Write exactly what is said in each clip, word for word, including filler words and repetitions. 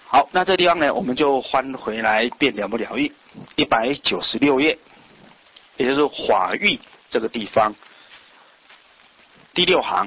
好，那这地方呢，我们就翻回来变了不了义一百九十六页，也就是法域这个地方第六行。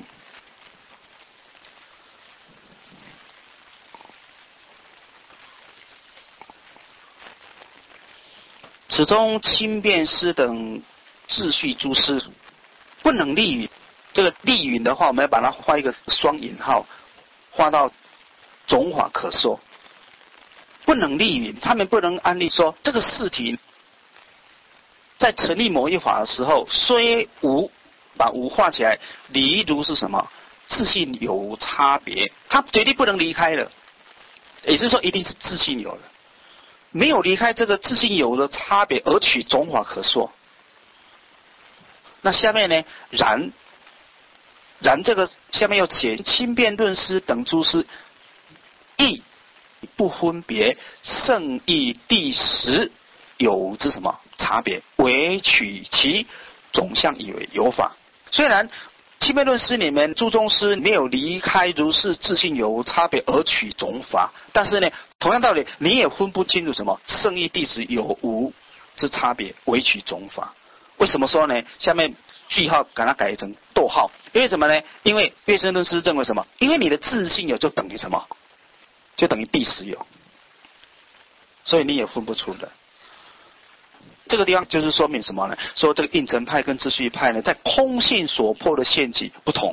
此中轻便师等秩序诸师不能立允，这个立允的话，我们要把它画一个双引号，画到总法可说。不能立允，他们不能安立说这个事体在成立某一法的时候，虽无把无画起来，离如是什么？自性有无差别，他绝对不能离开了，也就是说一定是自性有的。没有离开这个自性有的差别而取总法可说。那下面呢？然然这个下面又写轻便论师等诸师，亦不分别圣义第十有之什么差别，唯取其总相以为有法。虽然轻便论师里面诸宗师没有离开如是自性有无差别而取总法，但是呢，同样道理，你也分不清楚什么圣义第十有无之差别，唯取总法。为什么说呢？下面句号把它改成逗号，因为什么呢？因为月生论师认为什么？因为你的自性有就等于什么？就等于第十有，所以你也分不出的。这个地方就是说明什么呢？说这个应成派跟秩序派呢，在空性所破的限期不同，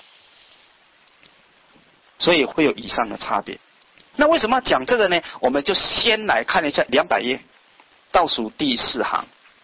所以会有以上的差别。那为什么要讲这个呢？我们就先来看一下两百页倒数第四行。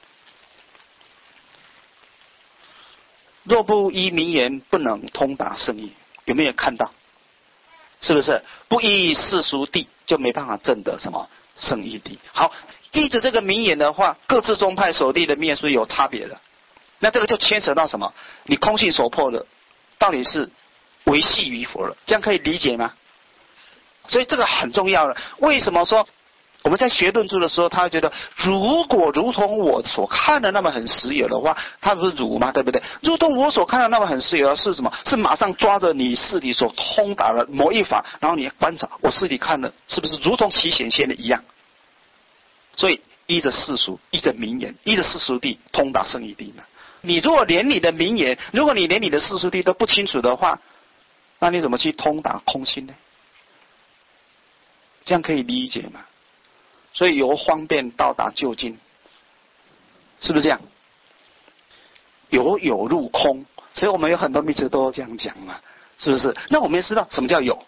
若不依名言，不能通达圣义，有没有看到？是不是不依世俗谛就没办法证得什么圣义谛？好，依着这个名言的话，各自宗派所立的灭是有差别的。那这个就牵扯到什么？你空性所破的到底是维系于佛了？这样可以理解吗？所以这个很重要了。为什么说我们在学论著的时候，他会觉得如果如同我所看的那么很实有的话，他不是如吗？对不对？如同我所看的那么很实有的是什么？是马上抓着你事理所通达的某一法，然后你观察我事理看的是不是如同其显现的一样？所以依着世俗，依着名言，依着世俗谛通达圣义谛呢？你如果连你的名言，如果你连你的世俗谛都不清楚的话，那你怎么去通达空性呢？这样可以理解吗？所以由方便到达究竟，是不是这样？有有入空，所以我们有很多密词都这样讲嘛，是不是？那我们也知道什么叫有，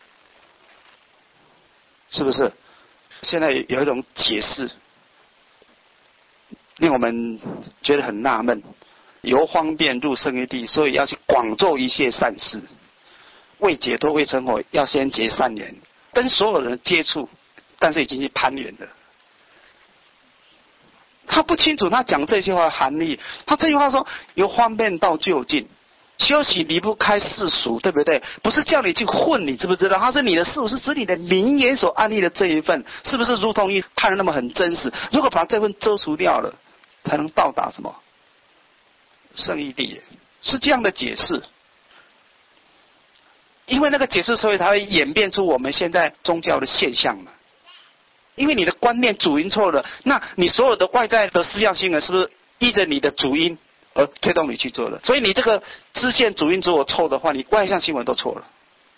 是不是？现在有一种解释，令我们觉得很纳闷。由方便入圣义谛，所以要去广做一切善事，为解脱为成佛，要先结善缘，跟所有人接触。但是已经去攀缘了，他不清楚他讲这句话的含义。他这句话说由方便到究竟，修习离不开世俗，对不对？不是叫你去混，你知不知道？他是你的世俗，是指你的名言所安立的这一份，是不是如同一看的那么很真实？如果把这份遮除掉了，才能到达什么圣义谛，是这样的解释。因为那个解释，所以才会演变出我们现在宗教的现象嘛。因为你的观念主因错了，那你所有的外在的思想行为是不是依着你的主因而推动你去做的？所以你这个知见主因如果错的话，你外向行为都错了。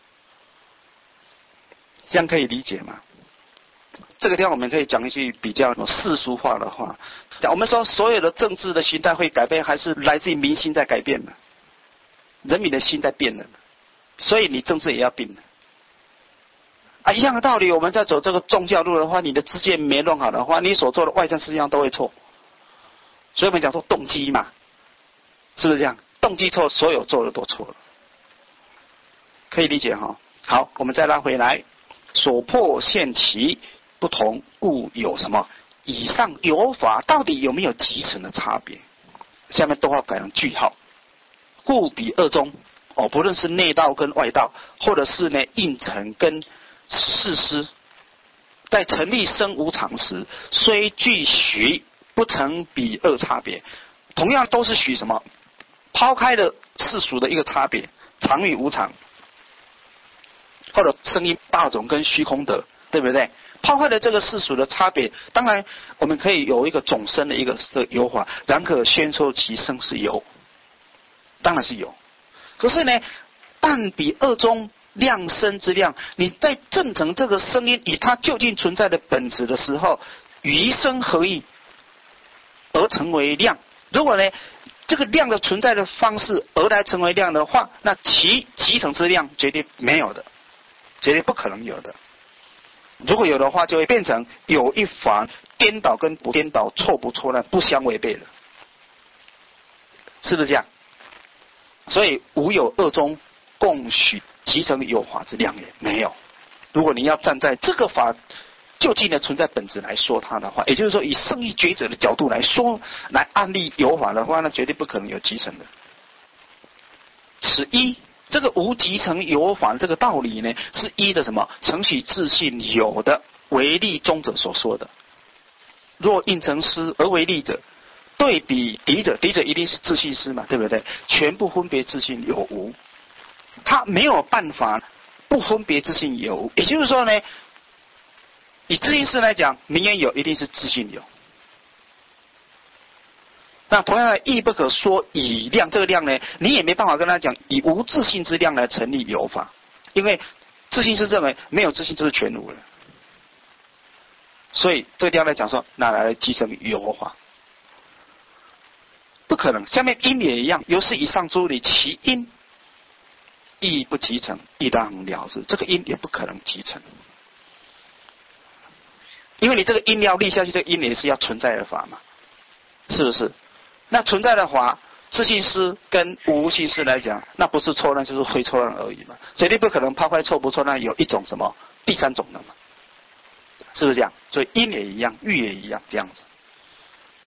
这样可以理解吗？这个地方我们可以讲一句比较世俗化的话，我们说所有的政治的形态会改变，还是来自于民心在改变的，人民的心在变了，所以你政治也要变了。啊，一样的道理，我们在走这个宗教路的话，你的知见没弄好的话，你所做的外在事项都会错。所以我们讲说动机嘛，是不是这样？动机错，所有做的都错了，可以理解哈。好，我们再拉回来，所破现其不同，故有什么？以上有法到底有没有极层的差别？下面逗号改成句号，故彼二中哦，不论是内道跟外道，或者是呢应成跟事师，在成立生无常时，虽具许不成彼二差别，同样都是许什么？抛开了世俗的一个差别，常与无常，或者生一大种跟虚空德， 对不对？抛开了这个世俗的差别，当然我们可以有一个总生的一个的有法，然可宣说其生是有，当然是有。可是呢，但比二中量生之量，你在证成这个声音与它究竟存在的本质的时候，与声合一而成为量。如果呢，这个量的存在的方式而来成为量的话，那其集成之量绝对没有的，绝对不可能有的。如果有的话，就会变成有一法颠倒跟不颠倒、错不错乱不相违背了，是不是这样？所以无有二中共许集成有法之量也没有。如果你要站在这个法究竟的存在本质来说它的话，也就是说以圣意觉者的角度来说，来案例有法的话，那绝对不可能有集成的。此一这个无集成有法这个道理呢，是一的什么？承许自信有的为例中者所说的。若应成师而为例者，对比敌者，敌者一定是自信师嘛，对不对？全部分别自信有无，他没有办法不分别自信有无。也就是说呢，以自信师来讲，名言有一定是自信有。那同样的义不可说以量，这个量呢，你也没办法跟他讲以无自信之量来成立有法，因为自信是认为没有自信就是全无了，所以这个量来讲说拿来集成有法，不可能。下面因也一样，由是以上诸理，其因亦不集成，亦当了之。这个因也不可能集成，因为你这个因要立下去，这个因也是要存在的法嘛，是不是？那存在的法，自信师跟无信师来讲，那不是错乱就是非错乱而已嘛，绝对不可能抛开错不错乱有一种什么第三种的嘛，是不是这样？所以因也一样，欲也一样，这样子。